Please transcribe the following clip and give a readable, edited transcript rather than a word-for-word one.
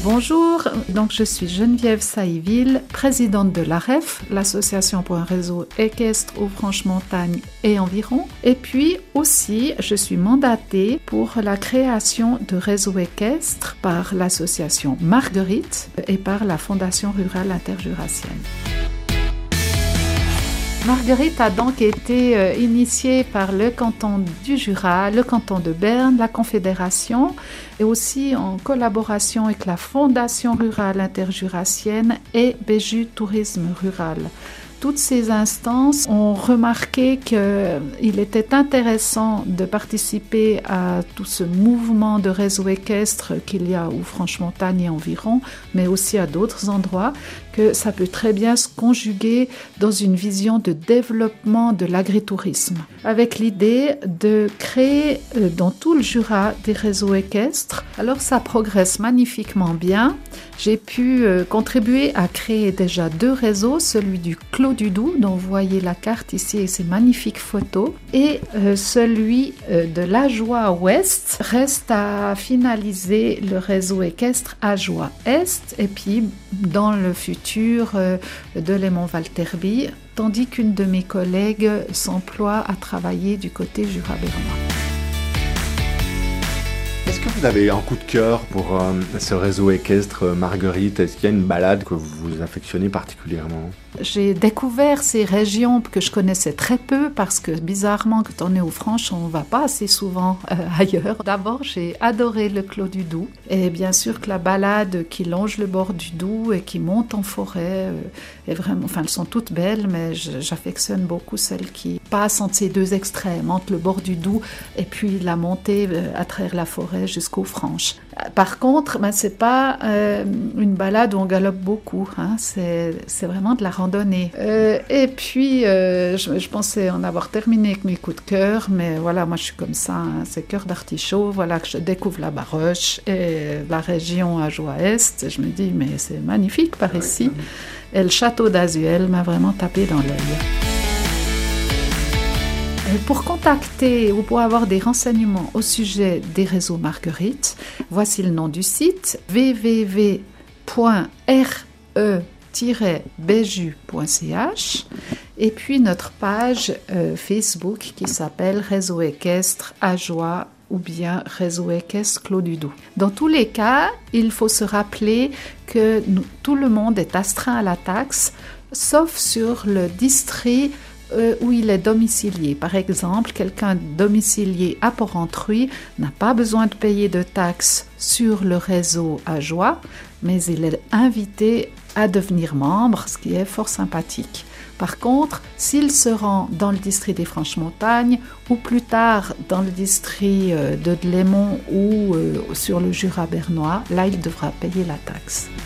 Bonjour, donc je suis Geneviève Saïville, présidente de l'AREF, l'association pour un réseau équestre aux Franche-Montagne et environ. Et puis aussi, je suis mandatée pour la création de réseaux équestres par l'association Marguerite et par la Fondation rurale interjurassienne. Marguerite a donc été initiée par le canton du Jura, le canton de Berne, la Confédération et aussi en collaboration avec la Fondation rurale interjurassienne et Béju Tourisme rural. Toutes ces instances ont remarqué qu'il était intéressant de participer à tout ce mouvement de réseau équestre qu'il y a aux Franche-Montagne et environ, mais aussi à d'autres endroits, que ça peut très bien se conjuguer dans une vision de développement de l'agritourisme, avec l'idée de créer dans tout le Jura des réseaux équestres. Alors ça progresse magnifiquement bien. J'ai pu contribuer à créer déjà 2 réseaux, celui du Clos du Doubs, dont vous voyez la carte ici et ces magnifiques photos, et celui de l'Ajoie Ouest. Reste à finaliser le réseau équestre Ajoie Est, et puis dans le futur de Léman-Valterby, tandis qu'une de mes collègues s'emploie à travailler du côté jura-bernois. Est-ce que vous avez un coup de cœur pour ce réseau équestre Marguerite? Est-ce qu'il y a une balade que vous affectionnez particulièrement? J'ai découvert ces régions que je connaissais très peu parce que bizarrement, quand on est aux Franches, on ne va pas assez souvent ailleurs. D'abord, j'ai adoré le Clos du Doubs et bien sûr que la balade qui longe le bord du Doubs et qui monte en forêt est vraiment, enfin elles sont toutes belles, mais j'affectionne beaucoup celles qui passent entre ces 2 extrêmes, entre le bord du Doubs et puis la montée à travers la forêt jusqu'aux Franches. Par contre, c'est pas une balade où on galope beaucoup, hein, c'est vraiment de la randonnée. Et puis, je pensais en avoir terminé avec mes coups de cœur, mais voilà, moi je suis comme ça, hein, c'est cœur d'artichaut, voilà que je découvre la Baroche et la région Ajoie-Est, je me dis, mais c'est magnifique par ici. Et le château d'Azuel m'a vraiment tapé dans l'œil. Pour contacter ou pour avoir des renseignements au sujet des réseaux Marguerite, voici le nom du site www.re-beju.ch et puis notre page Facebook qui s'appelle Réseau équestre Ajoie ou bien Réseau équestre Clos du Doubs. Dans tous les cas, il faut se rappeler que tout le monde est astreint à la taxe, sauf sur le district où il est domicilié. Par exemple, quelqu'un domicilié à Porrentruy n'a pas besoin de payer de taxes sur le réseau Ajoie, mais il est invité à devenir membre, ce qui est fort sympathique. Par contre, s'il se rend dans le district des Franches-Montagnes ou plus tard dans le district de Léman ou sur le Jura bernois, là il devra payer la taxe.